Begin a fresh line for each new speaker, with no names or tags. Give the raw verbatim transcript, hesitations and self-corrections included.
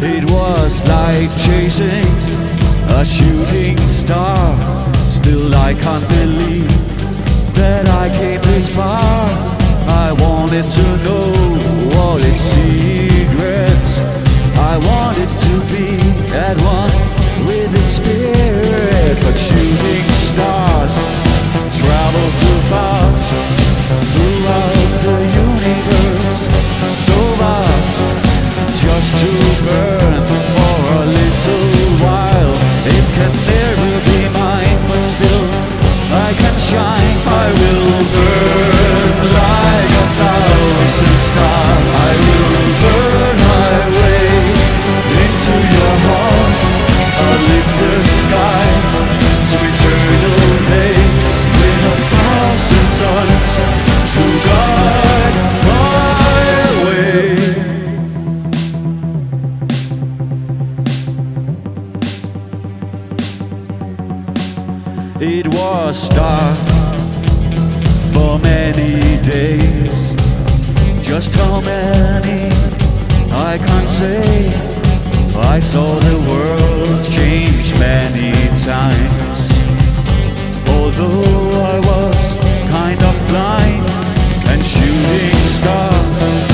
It was like chasing a shooting star. Still I can't believe that I came this far. I wanted to know all its secrets. I wanted to be at one with its spirit. But shooting stars travel too fast throughout the universe, so vast, just to burn for a little while. It can never be mine, but still I can shine. I will burn like a thousand stars. I will burn my way into your heart. I'll lit the sky to eternal day with a thousand suns to guide my way. It was dark for many days. Just how many I can't say. I saw the world change many times. Although I was kind of blind, and shooting stars